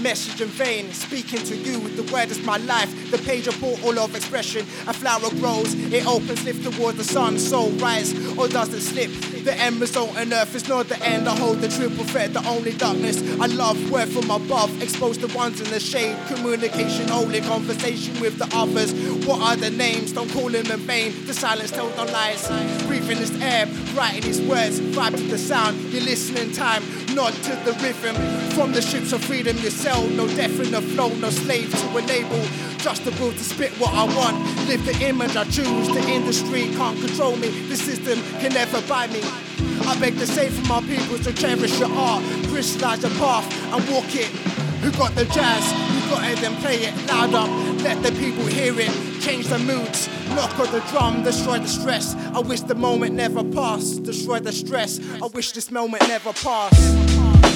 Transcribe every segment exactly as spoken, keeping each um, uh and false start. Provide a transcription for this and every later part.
message in vain. Speaking to you, the word is my life. The page a portal of expression. A flower grows, it opens, lift towards the sun. So rise, or does it slip? The end result on earth is not the end. I hold the triple thread, the only darkness I love. Word from above, expose the ones in the shade. Communication, holy conversation with the others. What are the names? Don't call them in vain. The silence tells no lies. Breathing this air, writing these words. Vibe to the sound, you're listening time. Nod to the rhythm. From the ships of freedom you sail. No death in the flow, no slave to a label. Just the will to spit what I want. Live the image I choose. The industry can't control me. The system can never buy me. I beg to say for my people to cherish your art. Crystallize your path and walk it. Who got the jazz? Who got it? Then play it loud up. Let the people hear it. Change the moods. Knock on the drum. Destroy the stress. I wish the moment never passed. Destroy the stress. I wish this moment never passed.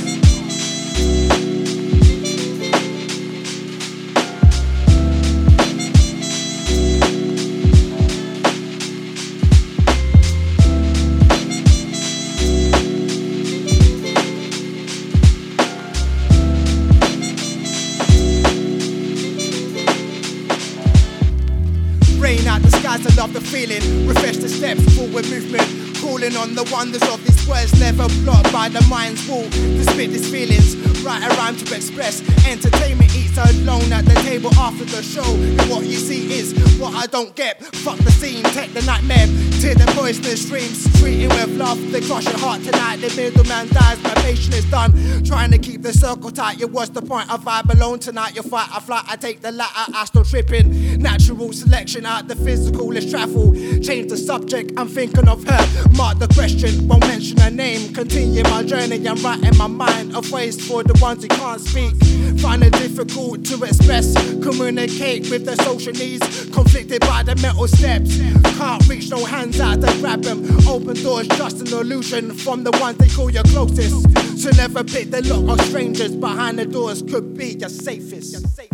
Rain out the skies, I love the feeling. Refresh the steps, forward movement. Calling on the wonders of these words, never blocked by the mind's wall. To spit these feelings, write a rhyme to express. Entertainment eats alone at the table after the show. And what you see is what I don't get. Fuck the scene, take the nightmare. Tear the poisonous dreams, treating with love. They crush your heart tonight, the middleman dies. My patient is done, trying to keep the circle tight. Yeah, what's the point? I vibe alone tonight. You fight, I fly, I take the latter. I still tripping. Natural selection out the physical, let's travel. Change the subject, I'm thinking of her. Mark the question, won't mention her name. Continue my journey, I'm writing my mind of ways for the ones who can't speak. Find it difficult to express, communicate with their social needs. Conflicted by the mental steps, can't reach no hands out to grab them. Open doors, just an illusion from the ones they call your closest. So never pick the lock of strangers behind the doors, could be your safest.